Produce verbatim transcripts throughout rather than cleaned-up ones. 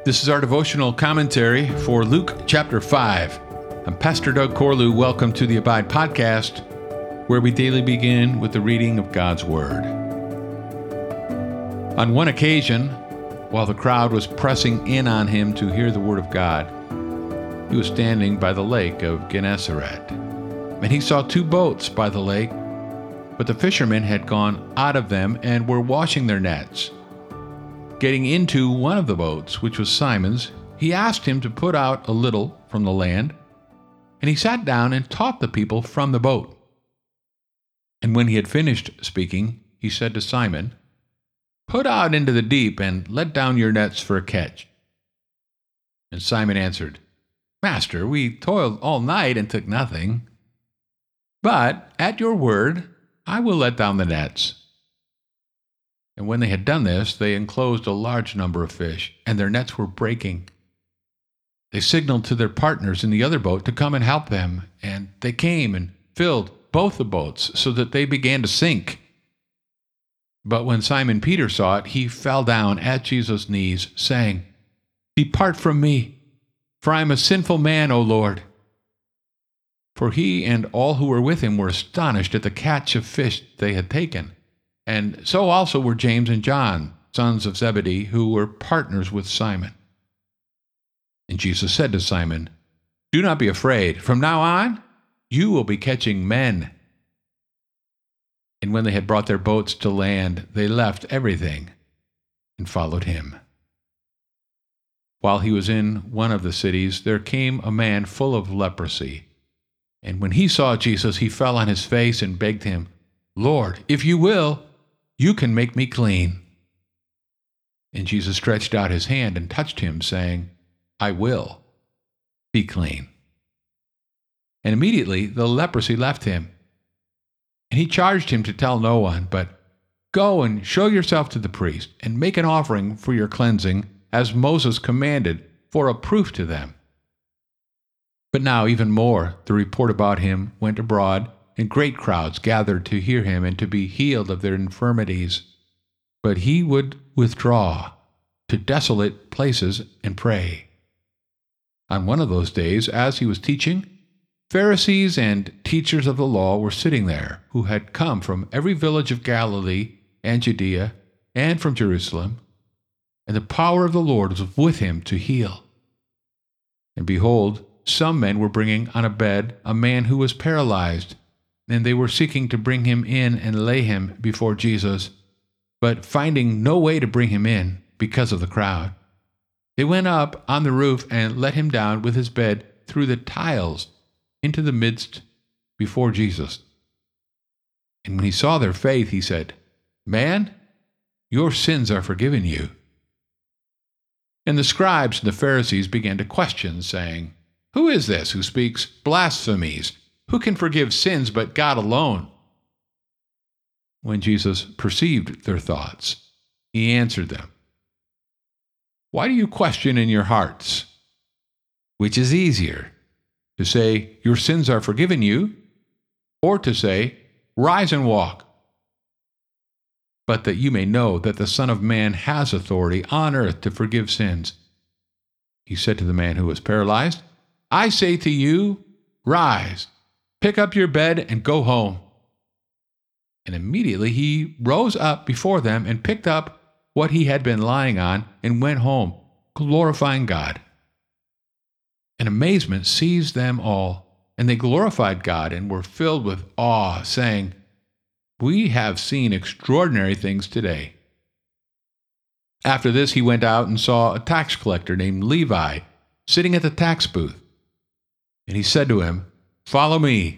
This is our devotional commentary for Luke chapter five. I'm Pastor Doug Corlew. Welcome to the Abide Podcast, where we daily begin with the reading of God's Word. On one occasion, while the crowd was pressing in on him to hear the Word of God, he was standing by the lake of Gennesaret. And he saw two boats by the lake, but the fishermen had gone out of them and were washing their nets. Getting into one of the boats, which was Simon's, he asked him to put out a little from the land, and he sat down and taught the people from the boat. And when he had finished speaking, he said to Simon, "Put out into the deep and let down your nets for a catch." And Simon answered, "Master, we toiled all night and took nothing. But at your word, I will let down the nets." And when they had done this, they enclosed a large number of fish, and their nets were breaking. They signaled to their partners in the other boat to come and help them, and they came and filled both the boats so that they began to sink. But when Simon Peter saw it, he fell down at Jesus' knees, saying, "Depart from me, for I am a sinful man, O Lord." For he and all who were with him were astonished at the catch of fish they had taken. And so also were James and John, sons of Zebedee, who were partners with Simon. And Jesus said to Simon, "Do not be afraid. From now on, you will be catching men." And when they had brought their boats to land, they left everything and followed him. While he was in one of the cities, there came a man full of leprosy. And when he saw Jesus, he fell on his face and begged him, "Lord, if you will, you can make me clean." And Jesus stretched out his hand and touched him, saying, "I will. Be clean." And immediately the leprosy left him. And he charged him to tell no one, but go and show yourself to the priest, and make an offering for your cleansing, as Moses commanded, for a proof to them. But now even more, the report about him went abroad, and great crowds gathered to hear him and to be healed of their infirmities. But he would withdraw to desolate places and pray. On one of those days, as he was teaching, Pharisees and teachers of the law were sitting there, who had come from every village of Galilee and Judea and from Jerusalem, and the power of the Lord was with him to heal. And behold, some men were bringing on a bed a man who was paralyzed, and they were seeking to bring him in and lay him before Jesus. But finding no way to bring him in because of the crowd, they went up on the roof and let him down with his bed through the tiles into the midst before Jesus. And when he saw their faith, he said, "Man, your sins are forgiven you." And the scribes and the Pharisees began to question, saying, "Who is this who speaks blasphemies? Who can forgive sins but God alone?" When Jesus perceived their thoughts, he answered them, "Why do you question in your hearts? Which is easier, to say, 'Your sins are forgiven you,' or to say, 'Rise and walk'? But that you may know that the Son of Man has authority on earth to forgive sins." He said to the man who was paralyzed, "I say to you, rise, pick up your bed and go home." And immediately he rose up before them and picked up what he had been lying on and went home, glorifying God. And amazement seized them all, and they glorified God and were filled with awe, saying, "We have seen extraordinary things today." After this he went out and saw a tax collector named Levi sitting at the tax booth. And he said to him, "Follow me."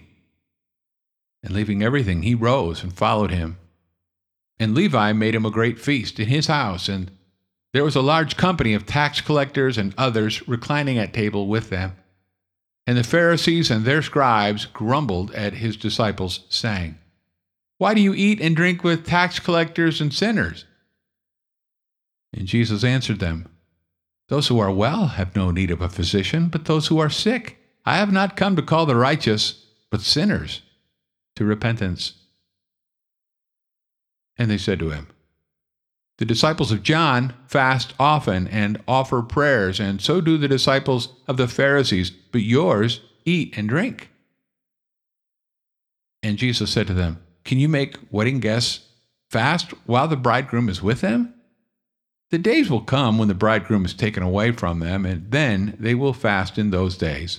And leaving everything, he rose and followed him. And Levi made him a great feast in his house, and there was a large company of tax collectors and others reclining at table with them. And the Pharisees and their scribes grumbled at his disciples, saying, "Why do you eat and drink with tax collectors and sinners?" And Jesus answered them, "Those who are well have no need of a physician, but those who are sick. I have not come to call the righteous, but sinners to repentance." And they said to him, The disciples of John fast often and offer prayers, and so do the disciples of the Pharisees, but yours eat and drink." And Jesus said to them, "Can you make wedding guests fast while the bridegroom is with them? The days will come when the bridegroom is taken away from them, and then they will fast in those days."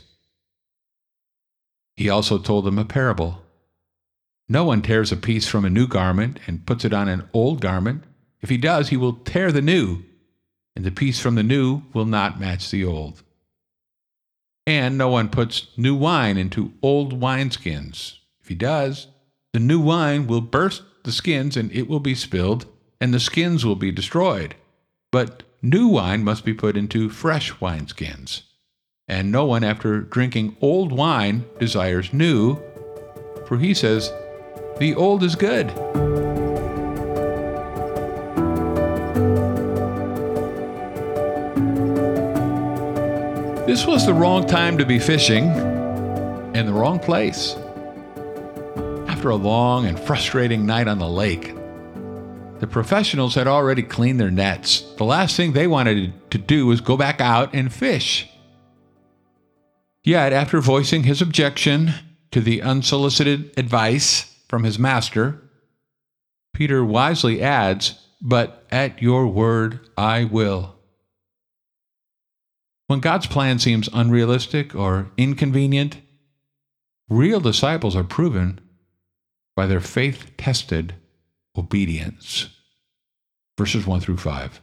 He also told them a parable. "No one tears a piece from a new garment and puts it on an old garment. If he does, he will tear the new, and the piece from the new will not match the old. And no one puts new wine into old wineskins. If he does, the new wine will burst the skins, and it will be spilled, and the skins will be destroyed. But new wine must be put into fresh wineskins. And no one, after drinking old wine, desires new, for he says, 'The old is good.'" This was the wrong time to be fishing, in the wrong place. After a long and frustrating night on the lake, the professionals had already cleaned their nets. The last thing they wanted to do was go back out and fish. Yet, after voicing his objection to the unsolicited advice from his master, Peter wisely adds, "But at your word I will." When God's plan seems unrealistic or inconvenient, real disciples are proven by their faith-tested obedience. Verses one through five.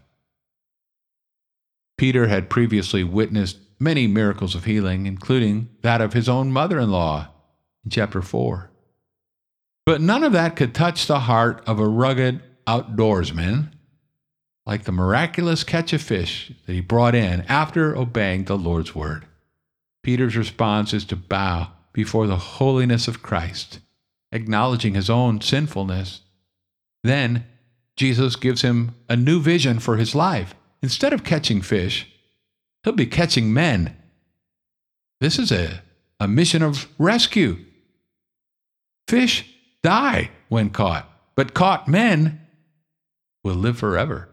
Peter had previously witnessed many miracles of healing, including that of his own mother-in-law in chapter four. But none of that could touch the heart of a rugged outdoorsman like the miraculous catch of fish that he brought in after obeying the Lord's word. Peter's response is to bow before the holiness of Christ, acknowledging his own sinfulness. Then Jesus gives him a new vision for his life. Instead of catching fish, he'll be catching men. This is a, a mission of rescue. Fish die when caught, but caught men will live forever.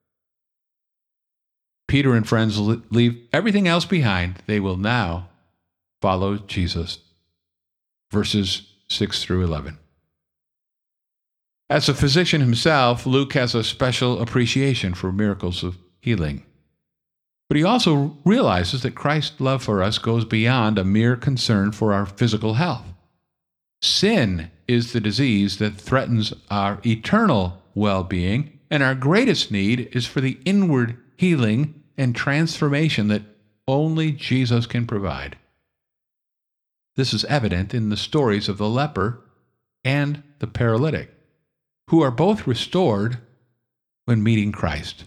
Peter and friends leave everything else behind. They will now follow Jesus. Verses six through eleven. As a physician himself, Luke has a special appreciation for miracles of healing. But he also realizes that Christ's love for us goes beyond a mere concern for our physical health. Sin is the disease that threatens our eternal well-being, and our greatest need is for the inward healing and transformation that only Jesus can provide. This is evident in the stories of the leper and the paralytic, who are both restored when meeting Christ.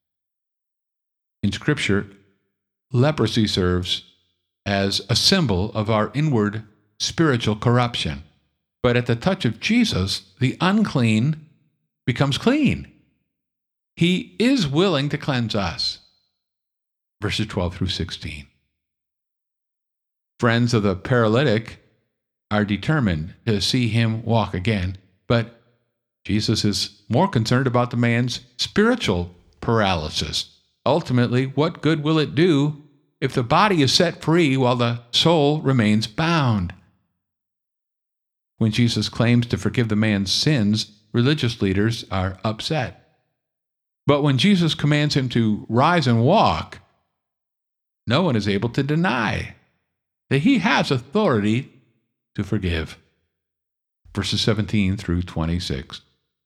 In Scripture, leprosy serves as a symbol of our inward spiritual corruption. But at the touch of Jesus, the unclean becomes clean. He is willing to cleanse us. Verses twelve through sixteen. Friends of the paralytic are determined to see him walk again, but Jesus is more concerned about the man's spiritual paralysis. Ultimately, what good will it do if the body is set free while the soul remains bound? When Jesus claims to forgive the man's sins, religious leaders are upset. But when Jesus commands him to rise and walk, no one is able to deny that he has authority to forgive. Verses seventeen through twenty-six.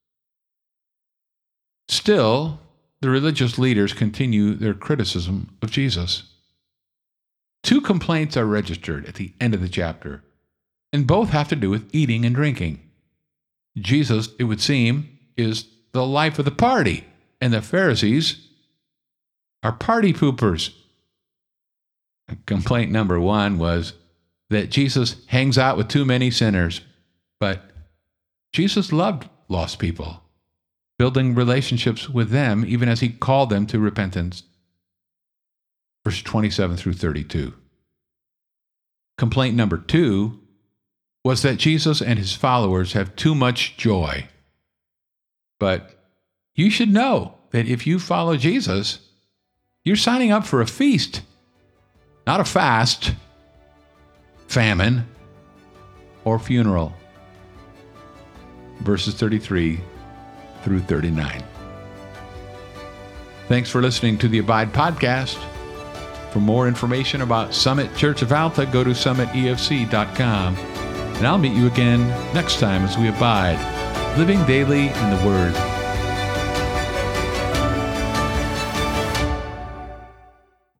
Still, the religious leaders continue their criticism of Jesus. Two complaints are registered at the end of the chapter, and both have to do with eating and drinking. Jesus, it would seem, is the life of the party, and the Pharisees are party poopers. Complaint number one was that Jesus hangs out with too many sinners, but Jesus loved lost people, building relationships with them even as he called them to repentance. Verse twenty-seven through thirty-two. Complaint number two was that Jesus and his followers have too much joy. But you should know that if you follow Jesus, you're signing up for a feast, not a fast, famine, or funeral. Verses thirty-three through thirty-nine. Thanks for listening to the Abide Podcast. For more information about Summit Church of Alta, go to summit e f c dot com. And I'll meet you again next time as we abide, living daily in the Word.